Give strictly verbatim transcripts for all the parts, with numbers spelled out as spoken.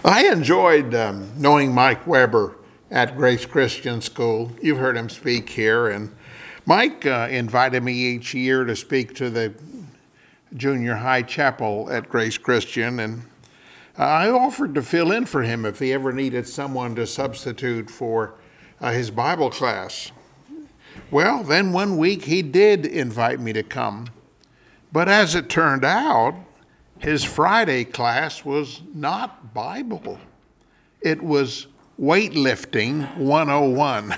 I enjoyed um, knowing Mike Weber at Grace Christian School. You've heard him speak here, and Mike uh, invited me each year to speak to the junior high chapel at Grace Christian, and uh, I offered to fill in for him if he ever needed someone to substitute for uh, his Bible class. Well, then one week he did invite me to come, but as it turned out, his Friday class was not Bible. It was weightlifting one oh one.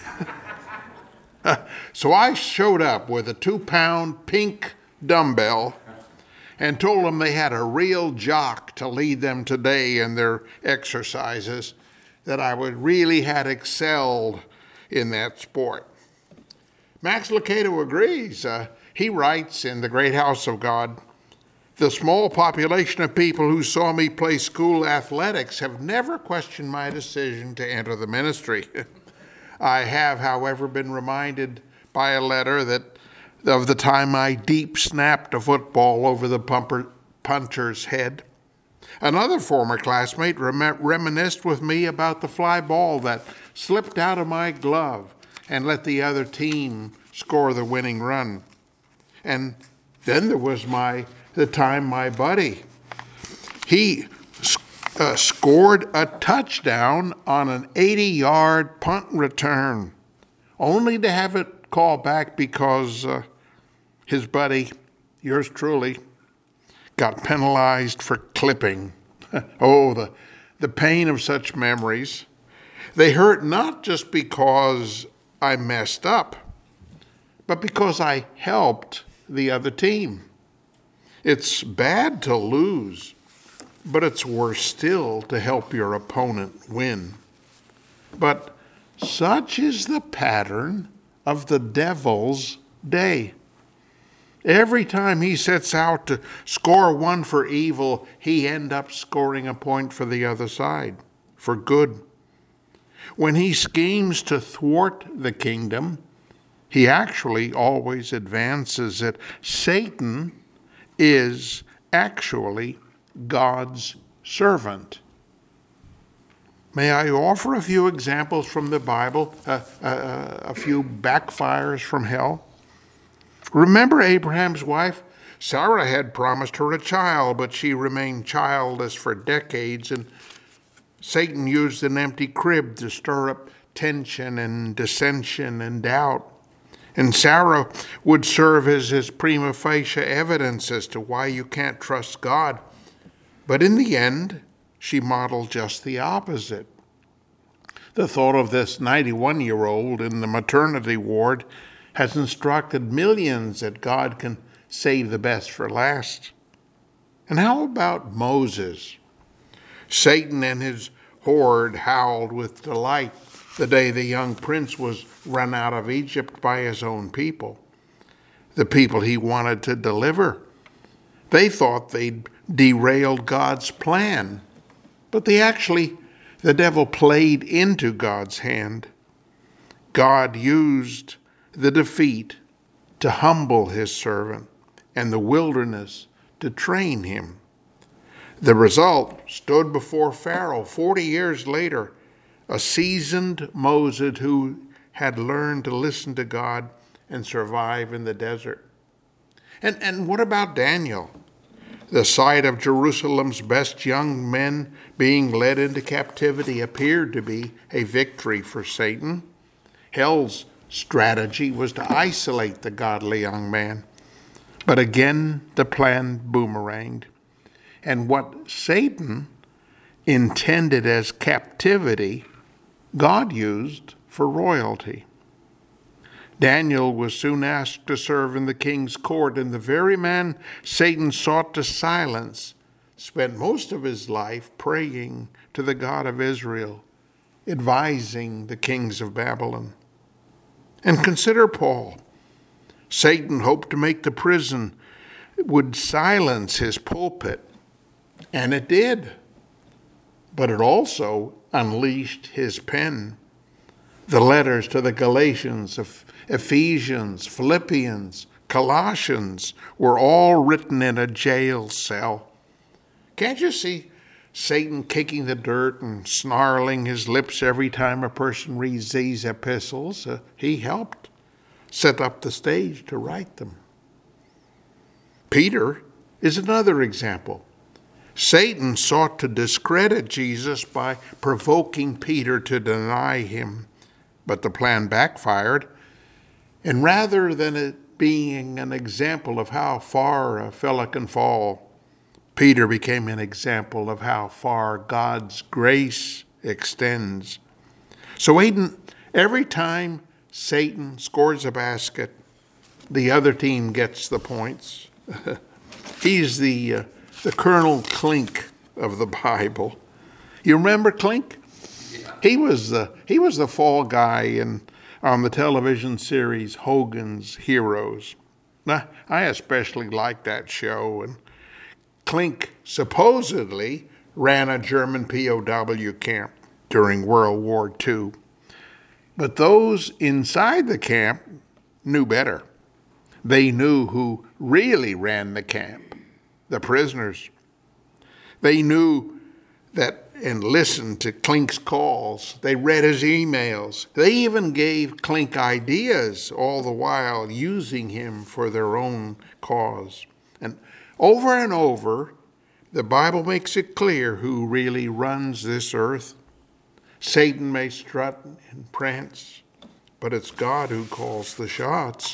So I showed up with a two-pound pink dumbbell and told them they had a real jock to lead them today in their exercises, that I would really had excelled in that sport. Max Lucado agrees. Uh, he writes in The Great House of God, "The small population of people who saw me play school athletics have never questioned my decision to enter the ministry. I have, however, been reminded by a letter that of the time I deep snapped a football over the pumper, punter's head. Another former classmate rem- reminisced with me about the fly ball that slipped out of my glove and let the other team score the winning run. And then there was my the time my buddy, he uh, scored a touchdown on an eighty-yard punt return, only to have it called back because uh, his buddy, yours truly, got penalized for clipping." Oh, the, the pain of such memories. They hurt not just because I messed up, but because I helped the other team. It's bad to lose, but it's worse still to help your opponent win. But such is the pattern of the devil's day. Every time he sets out to score one for evil, he ends up scoring a point for the other side, for good. When he schemes to thwart the kingdom, he actually always advances it. Satan is actually God's servant. May I offer a few examples from the Bible, uh, uh, a few backfires from hell? Remember Abraham's wife? Sarah had promised her a child, but she remained childless for decades, and Satan used an empty crib to stir up tension and dissension and doubt. And Sarah would serve as his prima facie evidence as to why you can't trust God. But in the end, she modeled just the opposite. The thought of this ninety-one-year-old in the maternity ward has instructed millions that God can save the best for last. And how about Moses? Satan and his horde howled with delight the day the young prince was run out of Egypt by his own people, the people he wanted to deliver. They thought they'd derailed God's plan, but they actually, the devil played into God's hand. God used the defeat to humble his servant and the wilderness to train him. The result stood before Pharaoh forty years later, a seasoned Moses who had learned to listen to God and survive in the desert. And, and what about Daniel? The sight of Jerusalem's best young men being led into captivity appeared to be a victory for Satan. Hell's strategy was to isolate the godly young man. But again, the plan boomeranged. And what Satan intended as captivity, God used for royalty. Daniel was soon asked to serve in the king's court, and the very man Satan sought to silence spent most of his life praying to the God of Israel, advising the kings of Babylon. And consider Paul. Satan hoped to make the prison would silence his pulpit, and it did. But it also unleashed his pen. The letters to the Galatians, Ephesians, Philippians, Colossians were all written in a jail cell. Can't you see Satan kicking the dirt and snarling his lips every time a person reads these epistles. Uh, he helped set up the stage to write them. Peter is another example. Satan sought to discredit Jesus by provoking Peter to deny him, but the plan backfired. And rather than it being an example of how far a fella can fall, Peter became an example of how far God's grace extends. So Aiden, every time Satan scores a basket, the other team gets the points. He's the uh, the Colonel Klink of the Bible. You remember Klink? Yeah. He was the he was the fall guy in on the television series Hogan's Heroes. Now, I especially liked that show, and Klink supposedly ran a German P O W camp during World War Two. But those inside the camp knew better. They knew who really ran the camp, the prisoners. They knew that and listened to Klink's calls. They read his emails. They even gave Klink ideas, all the while using him for their own cause. And over and over, the Bible makes it clear who really runs this earth. Satan may strut and prance, but it's God who calls the shots.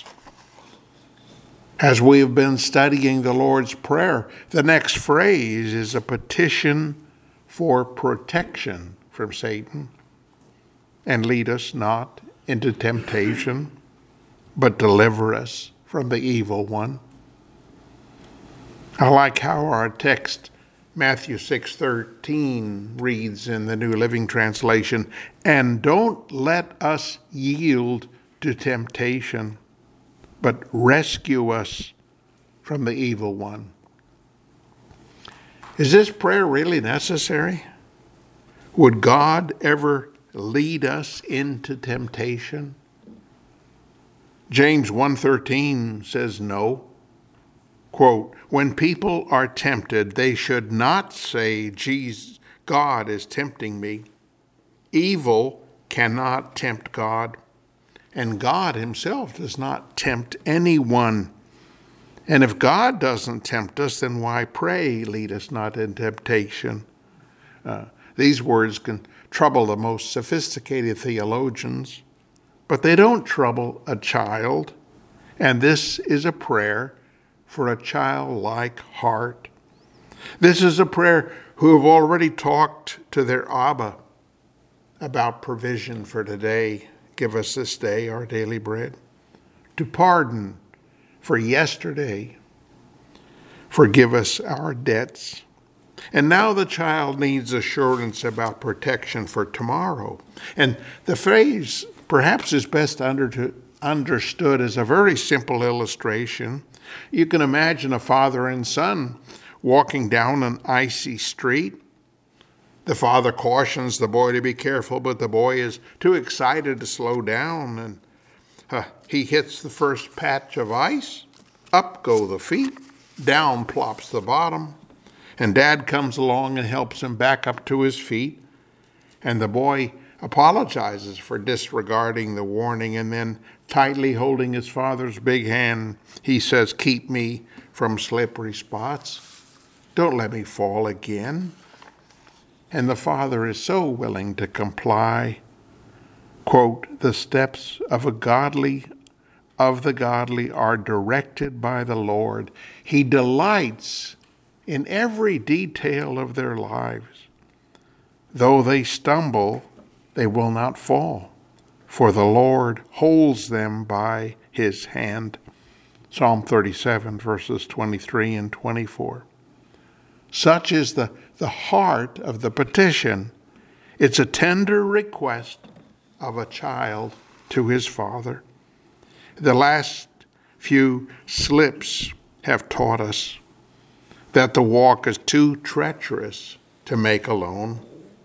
As we have been studying the Lord's Prayer, the next phrase is a petition for protection from Satan. And lead us not into temptation, but deliver us from the evil one. I like how our text, Matthew six thirteen, reads in the New Living Translation, and don't let us yield to temptation, but rescue us from the evil one. Is this prayer really necessary? Would God ever lead us into temptation? James one thirteen says no. Quote, when people are tempted, they should not say, Jesus, God is tempting me. Evil cannot tempt God, and God himself does not tempt anyone. And if God doesn't tempt us, then why pray, lead us not in temptation? Uh, these words can trouble the most sophisticated theologians, but they don't trouble a child. And this is a prayer for a childlike heart. This is a prayer who have already talked to their Abba about provision for today. Give us this day our daily bread. To pardon for yesterday. Forgive us our debts. And now the child needs assurance about protection for tomorrow. And the phrase perhaps is best under to, understood as a very simple illustration. You can imagine a father and son walking down an icy street. The father cautions the boy to be careful, but the boy is too excited to slow down, and uh, he hits the first patch of ice. Up go the feet, down plops the bottom, and Dad comes along and helps him back up to his feet, and the boy apologizes for disregarding the warning, and then tightly holding his father's big hand, he says, keep me from slippery spots. Don't let me fall again. And the father is so willing to comply. Quote, the steps of a godly, of the godly are directed by the Lord. He delights in every detail of their lives. Though they stumble, they will not fall, for the Lord holds them by his hand. Psalm thirty-seven, verses twenty-three and twenty-four. Such is the, the heart of the petition. It's a tender request of a child to his father. The last few slips have taught us that the walk is too treacherous to make alone.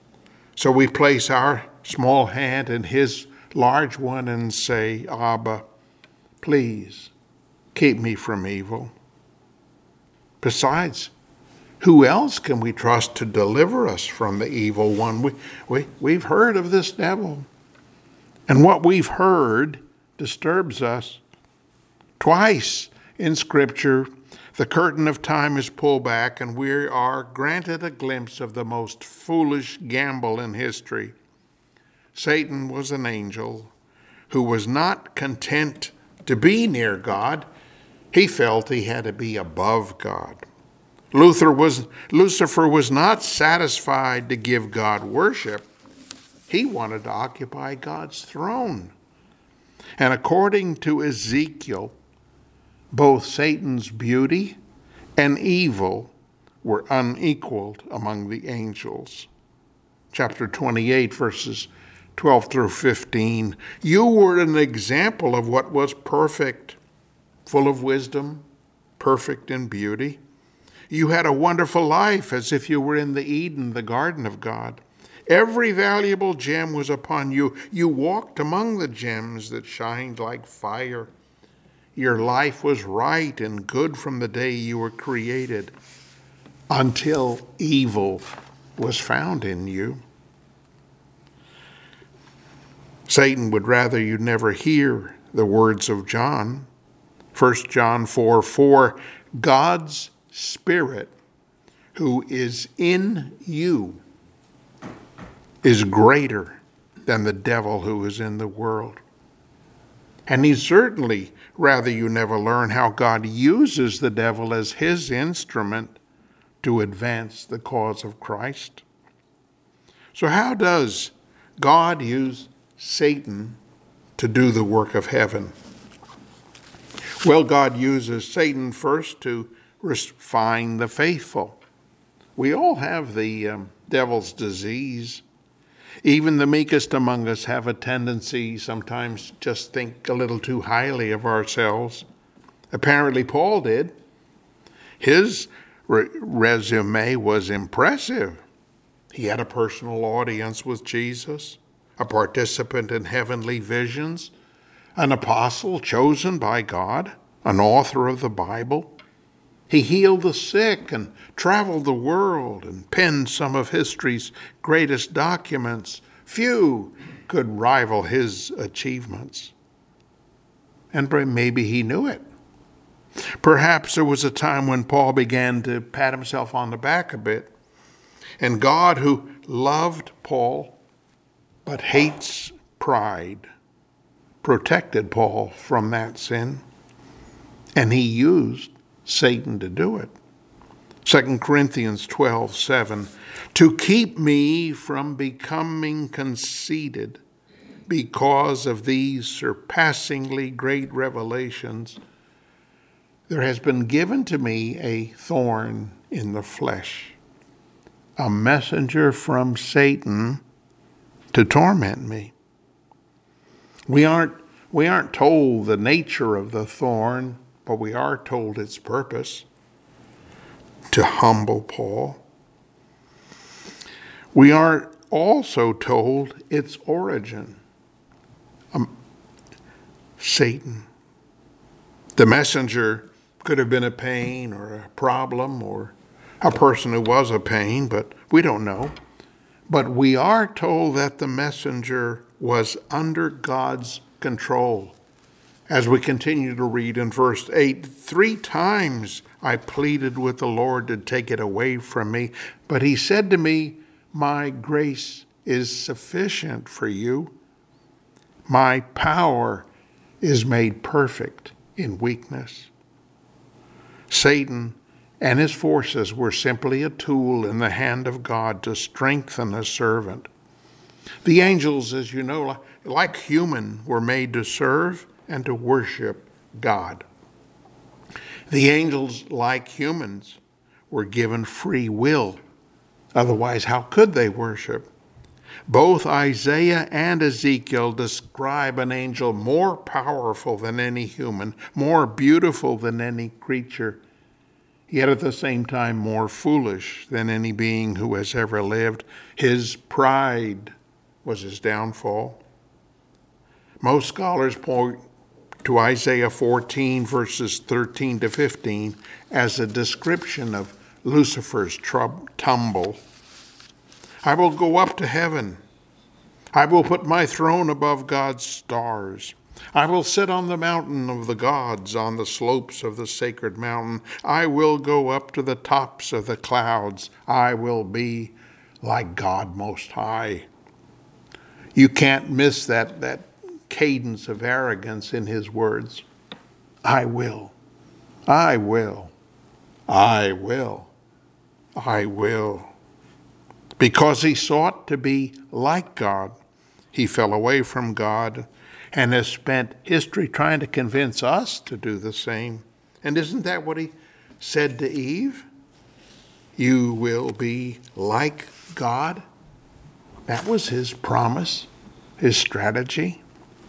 So we place our small hand in his large one and say, Abba, please keep me from evil. Besides, Who else can we trust to deliver us from the evil one? We, we, we've heard of this devil. And what we've heard disturbs us. Twice in Scripture, the curtain of time is pulled back and we are granted a glimpse of the most foolish gamble in history. Satan was an angel who was not content to be near God. He felt he had to be above God. Luther was, Lucifer was not satisfied to give God worship. He wanted to occupy God's throne. And according to Ezekiel, both Satan's beauty and evil were unequaled among the angels. Chapter twenty-eight, verses twelve through fifteen. You were an example of what was perfect, full of wisdom, perfect in beauty. You had a wonderful life, as if you were in the Eden, the garden of God. Every valuable gem was upon you. You walked among the gems that shined like fire. Your life was right and good from the day you were created, until evil was found in you. Satan would rather you never hear the words of John. First John four four, God's Spirit who is in you is greater than the devil who is in the world. And he'd certainly rather you never learn how God uses the devil as his instrument to advance the cause of Christ. So how does God use Satan to do the work of heaven? Well, God uses Satan first to refine the faithful. We all have the um, devil's disease. Even the meekest among us have a tendency sometimes just think a little too highly of ourselves. Apparently Paul did. His re- resume was impressive. He had a personal audience with Jesus, a participant in heavenly visions, an apostle chosen by God, an author of the Bible. He healed the sick and traveled the world and penned some of history's greatest documents. Few could rival his achievements. And maybe he knew it. Perhaps there was a time when Paul began to pat himself on the back a bit. And God, who loved Paul but hates pride, protected Paul from that sin. And he used Satan to do it. Second Corinthians twelve seven, to keep me from becoming conceited because of these surpassingly great revelations, there has been given to me a thorn in the flesh, a messenger from Satan to torment me. We aren't, we aren't told the nature of the thorn, but we are told its purpose, to humble Paul. We are also told its origin, um, Satan. The messenger could have been a pain or a problem or a person who was a pain, but we don't know. But we are told that the messenger was under God's control. As we continue to read in verse eight, three times I pleaded with the Lord to take it away from me, but he said to me, my grace is sufficient for you. My power is made perfect in weakness. Satan and his forces were simply a tool in the hand of God to strengthen a servant. The angels, as you know, like human, were made to serve and to worship God. The angels, like humans, were given free will. Otherwise, how could they worship? Both Isaiah and Ezekiel describe an angel more powerful than any human, more beautiful than any creature, yet at the same time more foolish than any being who has ever lived. His pride was his downfall. Most scholars point to Isaiah fourteen, verses thirteen to fifteen, as a description of Lucifer's trub- tumble. I will go up to heaven. I will put my throne above God's stars. I will sit on the mountain of the gods, on the slopes of the sacred mountain. I will go up to the tops of the clouds. I will be like God Most High. You can't miss that, that cadence of arrogance in his words. I will. I will. I will. I will. Because he sought to be like God, he fell away from God and has spent history trying to convince us to do the same. And isn't that what he said to Eve? You will be like God. That was his promise, his strategy.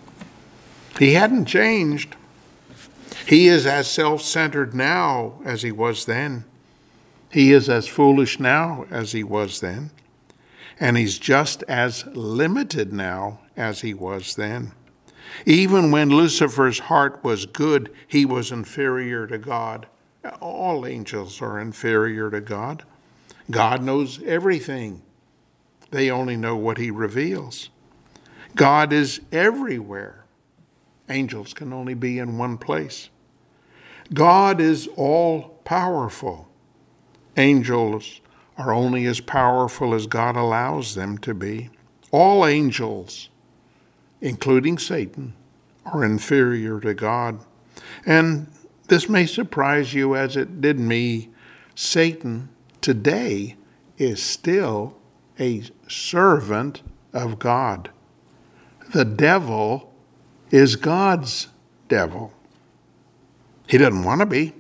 He hadn't changed. He is as self-centered now as he was then. He is as foolish now as he was then. And he's just as limited now as he was then. Even when Lucifer's heart was good, he was inferior to God. All angels are inferior to God. God knows everything. They only know what he reveals. God is everywhere. Angels can only be in one place. God is all-powerful. Angels are only as powerful as God allows them to be. All angels, including Satan, are inferior to God. And this may surprise you as it did me. Satan today is still a servant of God. The devil is God's devil. He doesn't want to be.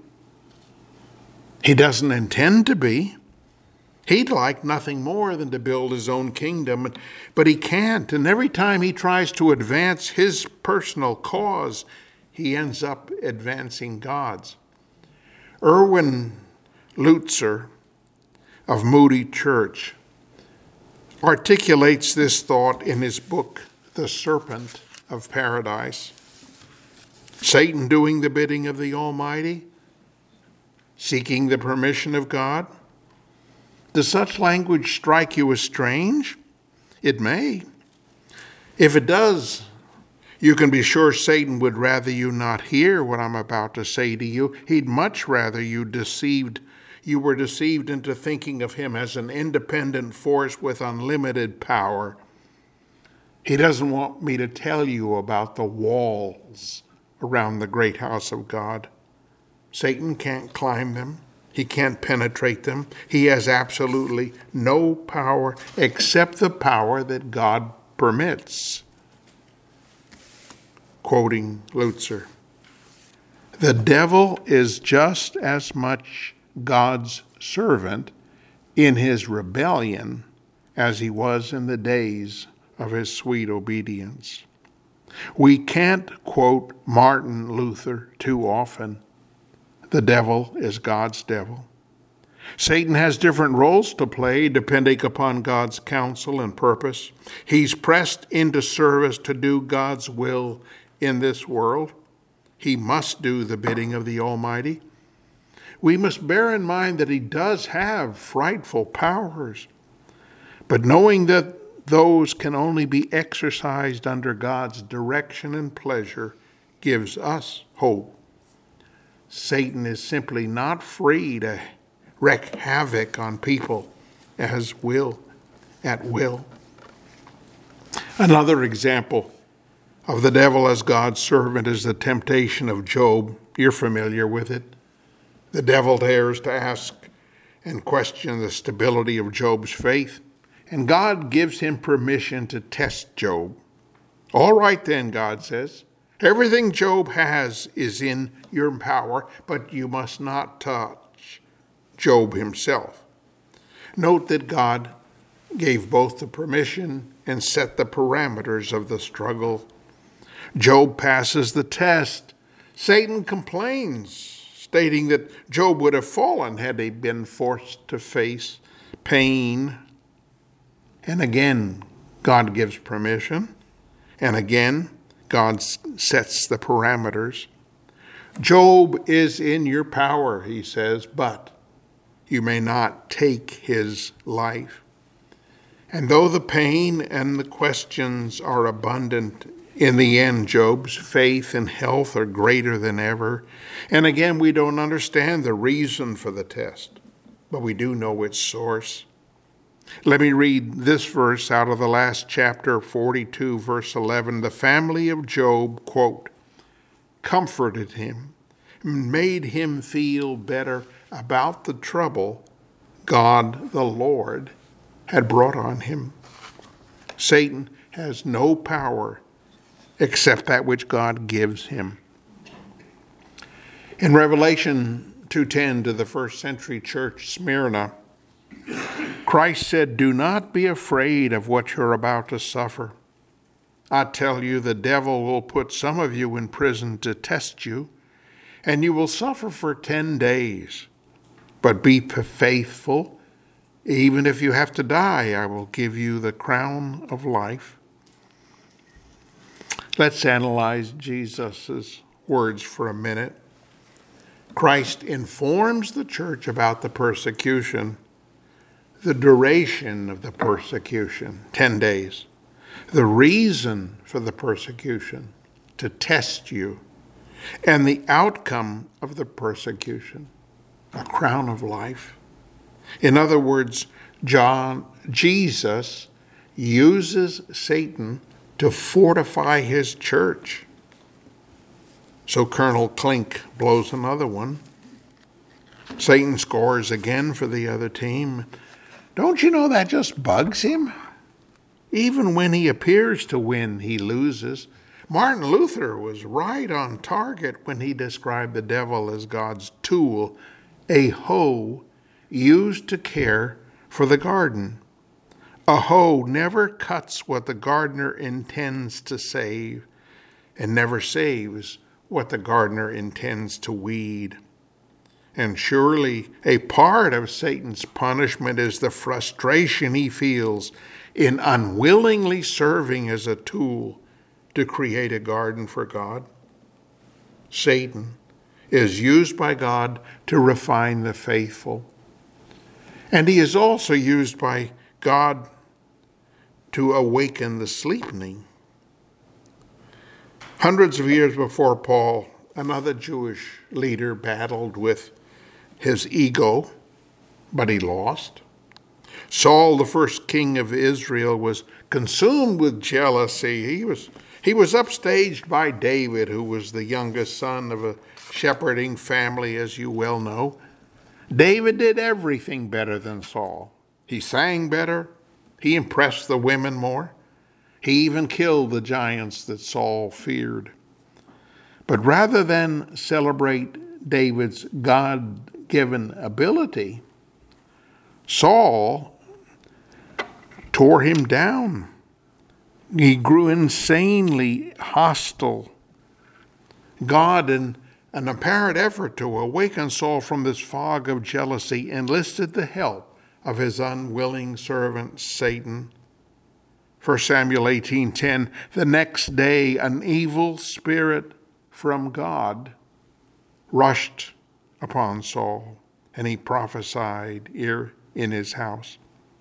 He doesn't intend to be. He'd like nothing more than to build his own kingdom, but he can't. And every time he tries to advance his personal cause, he ends up advancing God's. Erwin Lutzer of Moody Church articulates this thought in his book, The Serpent of Paradise. Satan doing the bidding of the Almighty, seeking the permission of God. Does such language strike you as strange? It may. If it does, you can be sure Satan would rather you not hear what I'm about to say to you. He'd much rather you deceived, you were deceived into thinking of him as an independent force with unlimited power. He doesn't want me to tell you about the walls around the great house of God. Satan can't climb them. He can't penetrate them. He has absolutely no power except the power that God permits. Quoting Lutzer, the devil is just as much God's servant in his rebellion as he was in the days of his sweet obedience. We can't quote Martin Luther too often. The devil is God's devil. Satan has different roles to play depending upon God's counsel and purpose. He's pressed into service to do God's will in this world. He must do the bidding of the Almighty. We must bear in mind that he does have frightful powers, but knowing that those can only be exercised under God's direction and pleasure gives us hope. Satan is simply not free to wreak havoc on people as will, at will. Another example of the devil as God's servant is the temptation of Job. You're familiar with it. The devil dares to ask and question the stability of Job's faith, and God gives him permission to test Job. All right then, God says, everything Job has is in your power, but you must not touch Job himself. Note that God gave both the permission and set the parameters of the struggle. Job passes the test. Satan complains, stating that Job would have fallen had he been forced to face pain. And again, God gives permission. And again, God sets the parameters. Job is in your power, he says, but you may not take his life. And though the pain and the questions are abundant, in the end, Job's faith and health are greater than ever. And again, we don't understand the reason for the test, but we do know its source. Let me read this verse out of the last chapter, forty-two, verse eleven. The family of Job, quote, comforted him, made him feel better about the trouble God the Lord had brought on him. Satan has no power except that which God gives him. In Revelation two ten to the first century church, Smyrna, Christ said, do not be afraid of what you're about to suffer. I tell you, the devil will put some of you in prison to test you, and you will suffer for ten days. But be faithful. Even if you have to die, I will give you the crown of life. Let's analyze Jesus' words for a minute. Christ informs the church about the persecution, the duration of the persecution, ten days, the reason for the persecution, to test you, and the outcome of the persecution, a crown of life. In other words, John, Jesus uses Satan to fortify his church. So Colonel Klink blows another one. Satan scores again for the other team. Don't you know that just bugs him? Even when he appears to win, he loses. Martin Luther was right on target when he described the devil as God's tool, a hoe used to care for the garden. A hoe never cuts what the gardener intends to save, and never saves what the gardener intends to weed. And surely a part of Satan's punishment is the frustration he feels in unwillingly serving as a tool to create a garden for God. Satan is used by God to refine the faithful. And he is also used by God to awaken the sleeping. Hundreds of years before Paul, another Jewish leader battled with his ego, but he lost. Saul, the first king of Israel, was consumed with jealousy. He was, he was upstaged by David, who was the youngest son of a shepherding family, as you well know. David did everything better than Saul. He sang better. He impressed the women more. He even killed the giants that Saul feared. But rather than celebrate David's God-given ability, Saul tore him down. He grew insanely hostile. God, in an apparent effort to awaken Saul from this fog of jealousy, enlisted the help of his unwilling servant Satan. First Samuel eighteen ten, the next day an evil spirit from God rushed upon Saul, and he prophesied here in his house.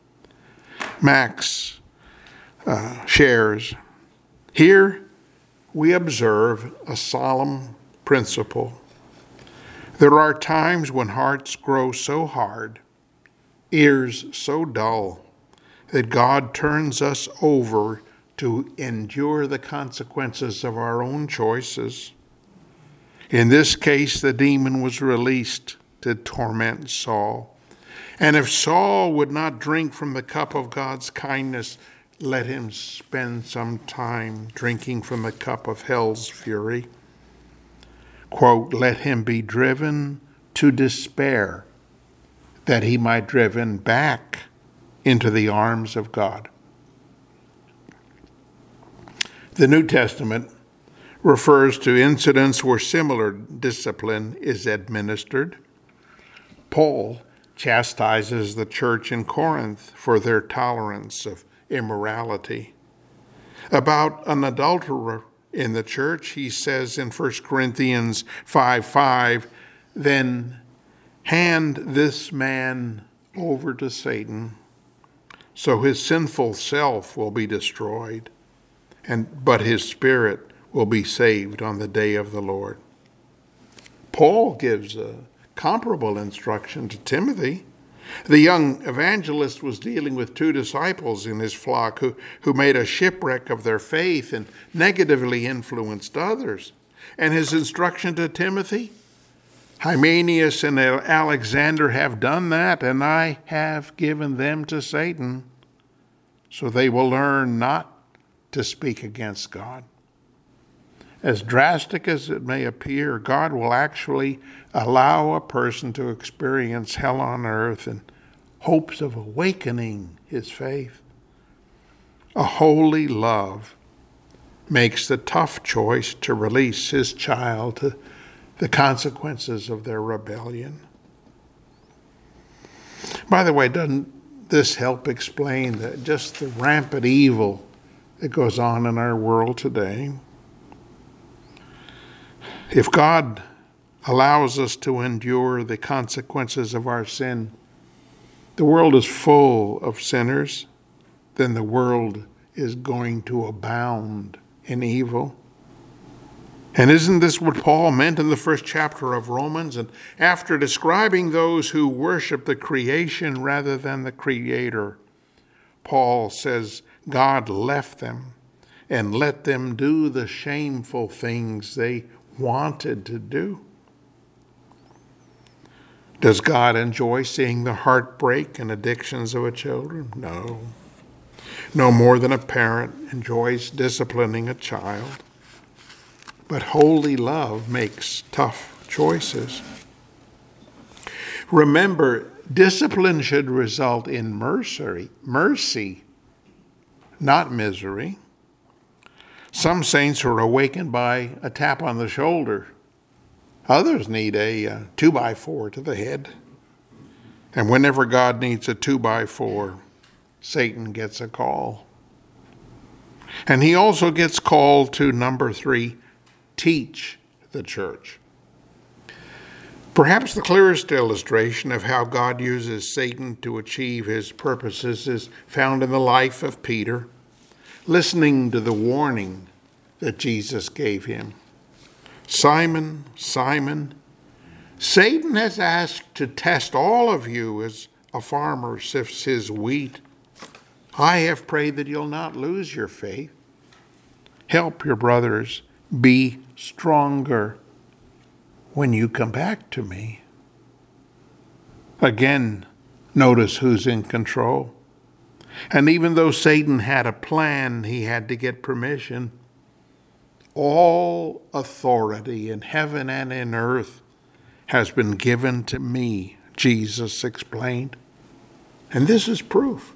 Max uh, shares, here we observe a solemn principle. There are times when hearts grow so hard, ears so dull, that God turns us over to endure the consequences of our own choices. In this case, the demon was released to torment Saul. And if Saul would not drink from the cup of God's kindness, let him spend some time drinking from the cup of hell's fury. Quote, let him be driven to despair, that he might be driven back into the arms of God. The New Testament refers to incidents where similar discipline is administered. Paul chastises the church in Corinth for their tolerance of immorality. About an adulterer in the church, he says in First Corinthians five five, then hand this man over to Satan so his sinful self will be destroyed, and but his spirit will be saved on the day of the Lord. Paul gives a comparable instruction to Timothy. The young evangelist was dealing with two disciples in his flock who, who made a shipwreck of their faith and negatively influenced others. And his instruction to Timothy, Hymenaeus and Alexander have done that, and I have given them to Satan, so they will learn not to speak against God. As drastic as it may appear, God will actually allow a person to experience hell on earth in hopes of awakening his faith. A holy love makes the tough choice to release his child to the consequences of their rebellion. By the way, doesn't this help explain that just the rampant evil that goes on in our world today? If God allows us to endure the consequences of our sin, the world is full of sinners, then the world is going to abound in evil. And isn't this what Paul meant in the first chapter of Romans? And after describing those who worship the creation rather than the Creator, Paul says God left them and let them do the shameful things they wanted to do. Does God enjoy seeing the heartbreak and addictions of a children? No. No more than a parent enjoys disciplining a child. But holy love makes tough choices. Remember, discipline should result in mercy, mercy, not misery. Some saints are awakened by a tap on the shoulder. Others need a uh, two by four to the head. And whenever God needs a two by four, Satan gets a call. And he also gets called to number three, teach the church. Perhaps the clearest illustration of how God uses Satan to achieve his purposes is found in the life of Peter, listening to the warning that Jesus gave him. Simon, Simon, Satan has asked to test all of you as a farmer sifts his wheat. I have prayed that you'll not lose your faith. Help your brothers be stronger when you come back to me. Again, notice who's in control. And even though Satan had a plan, he had to get permission. All authority in heaven and in earth has been given to me, Jesus explained. And this is proof.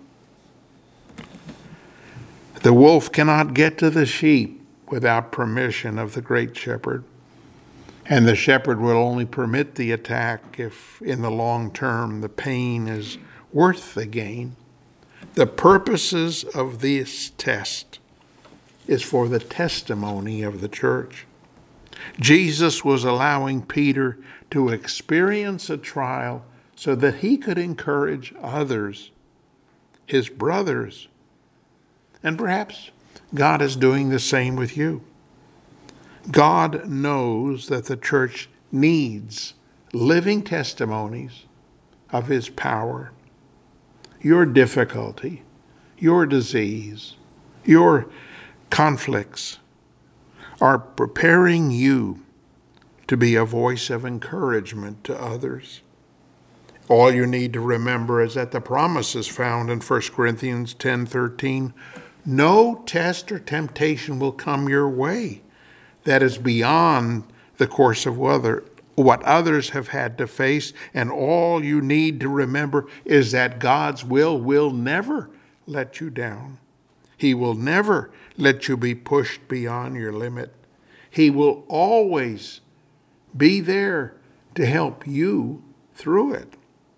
The wolf cannot get to the sheep without permission of the great shepherd. And the shepherd will only permit the attack if, in the long term, the pain is worth the gain. The purposes of this test is for the testimony of the church. Jesus was allowing Peter to experience a trial so that he could encourage others, his brothers. And perhaps God is doing the same with you. God knows that the church needs living testimonies of his power. Your difficulty, your disease, your conflicts are preparing you to be a voice of encouragement to others. All you need to remember is that the promise is found in First Corinthians ten thirteen. No test or temptation will come your way that is beyond the course of weather, what others have had to face, and all you need to remember is that God's will will never let you down. He will never let you be pushed beyond your limit. He will always be there to help you through it.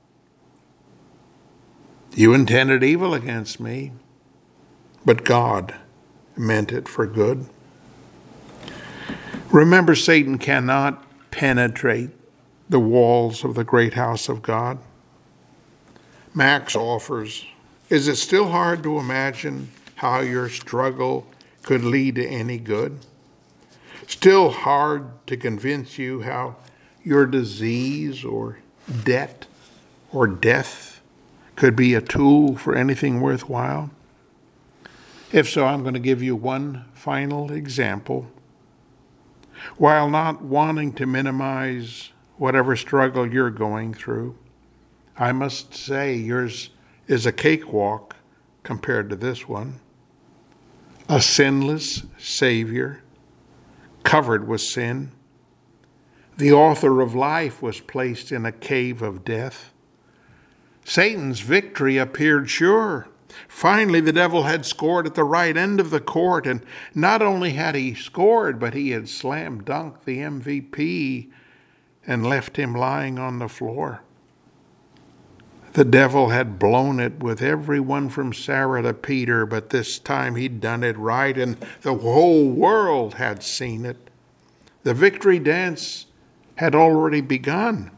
You intended evil against me, but God meant it for good. Remember, Satan cannot penetrate the walls of the great house of God. Max offers, is it still hard to imagine how your struggle could lead to any good? Still hard to convince you how your disease or debt or death could be a tool for anything worthwhile? If so, I'm going to give you one final example. While not wanting to minimize whatever struggle you're going through, I must say yours is a cakewalk compared to this one. A sinless Savior, covered with sin. The author of life was placed in a cave of death. Satan's victory appeared sure. Finally, the devil had scored at the right end of the court, and not only had he scored, but he had slam dunked the M V P and left him lying on the floor. The devil had blown it with everyone from Sarah to Peter, but this time he'd done it right, and the whole world had seen it. The victory dance had already begun.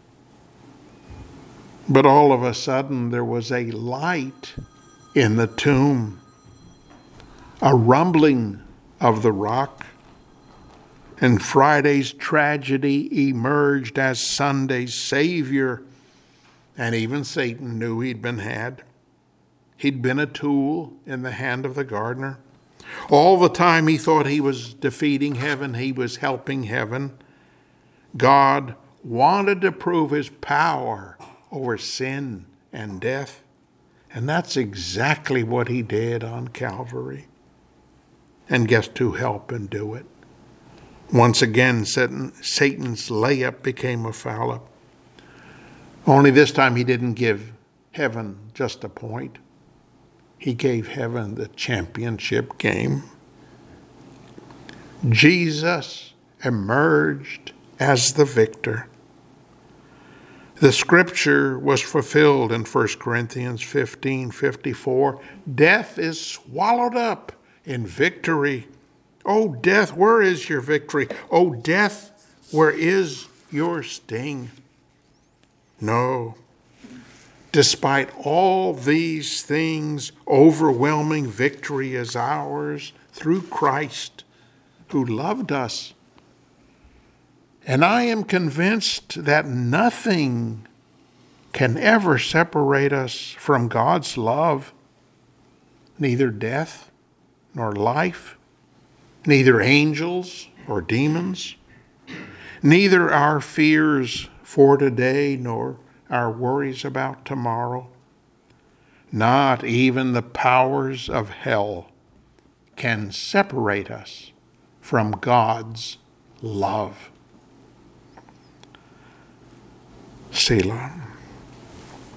But all of a sudden, there was a light in the tomb, a rumbling of the rock, and Friday's tragedy emerged as Sunday's Savior, and even Satan knew he'd been had. He'd been a tool in the hand of the gardener. All the time he thought he was defeating heaven, he was helping heaven. God wanted to prove his power over sin and death. And that's exactly what he did on Calvary. And guess who helped him do it? Once again, Satan, Satan's layup became a foul-up. Only this time he didn't give heaven just a point. He gave heaven the championship game. Jesus emerged as the victor. The scripture was fulfilled in First Corinthians fifteen fifty-four. Death is swallowed up in victory. Oh, death, where is your victory? Oh, death, where is your sting? No. Despite all these things, overwhelming victory is ours through Christ, who loved us. And I am convinced that nothing can ever separate us from God's love, neither death nor life, neither angels or demons, neither our fears for today nor our worries about tomorrow. Not even the powers of hell can separate us from God's love. Selah.